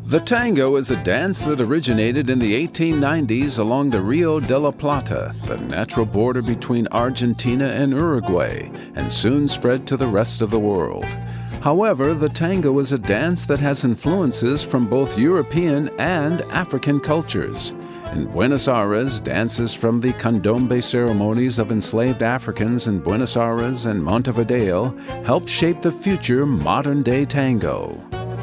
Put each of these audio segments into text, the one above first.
The tango is a dance that originated in the 1890s along the Rio de la Plata, the natural border between Argentina and Uruguay, and soon spread to the rest of the world. However, the tango is a dance that has influences from both European and African cultures. In Buenos Aires, dances from the candombe ceremonies of enslaved Africans in Buenos Aires and Montevideo helped shape the future modern-day tango.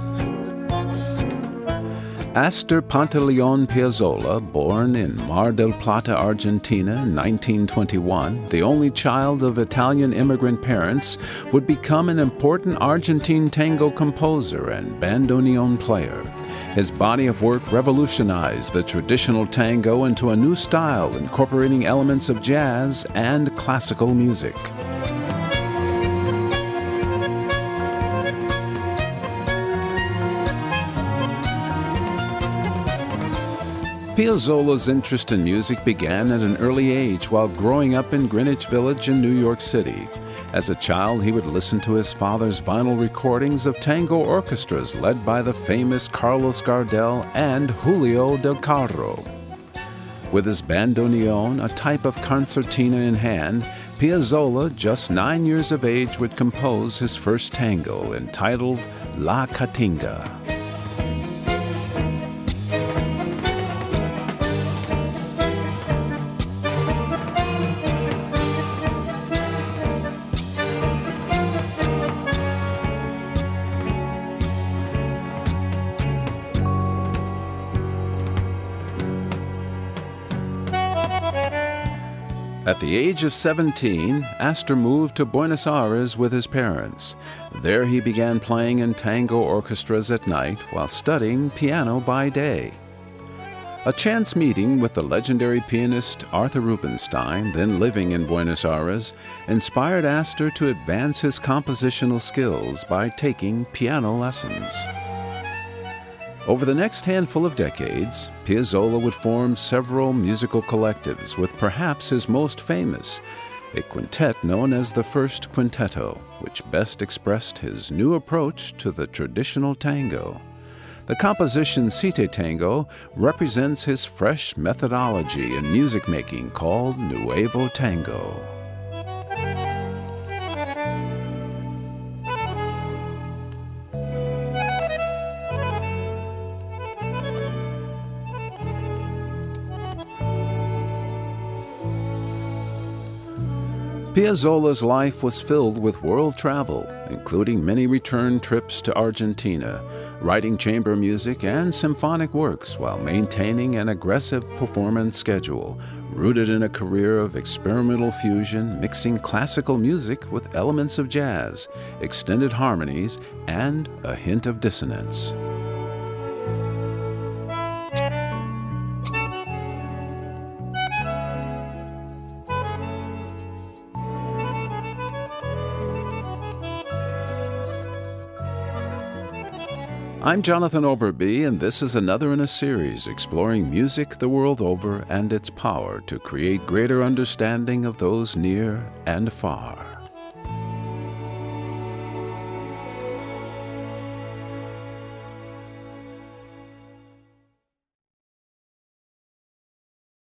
Astor Pantaleon Piazzolla, born in Mar del Plata, Argentina in 1921, the only child of Italian immigrant parents, would become an important Argentine tango composer and bandoneon player. His body of work revolutionized the traditional tango into a new style incorporating elements of jazz and classical music. Piazzolla's interest in music began at an early age while growing up in Greenwich Village in New York City. As a child, he would listen to his father's vinyl recordings of tango orchestras led by the famous Carlos Gardel and Julio Del Carro. With his bandoneon, a type of concertina in hand, Piazzolla, just 9 years of age, would compose his first tango entitled La Caatinga. At the age of 17, Astor moved to Buenos Aires with his parents. There he began playing in tango orchestras at night while studying piano by day. A chance meeting with the legendary pianist Arthur Rubinstein, then living in Buenos Aires, inspired Astor to advance his compositional skills by taking piano lessons. Over the next handful of decades, Piazzolla would form several musical collectives, with perhaps his most famous, a quintet known as the First Quintetto, which best expressed his new approach to the traditional tango. The composition Cite Tango represents his fresh methodology in music making called Nuevo Tango. Piazzolla's life was filled with world travel, including many return trips to Argentina, writing chamber music and symphonic works while maintaining an aggressive performance schedule, rooted in a career of experimental fusion, mixing classical music with elements of jazz, extended harmonies, and a hint of dissonance. I'm Jonathan Overby, and this is another in a series exploring music the world over and its power to create greater understanding of those near and far.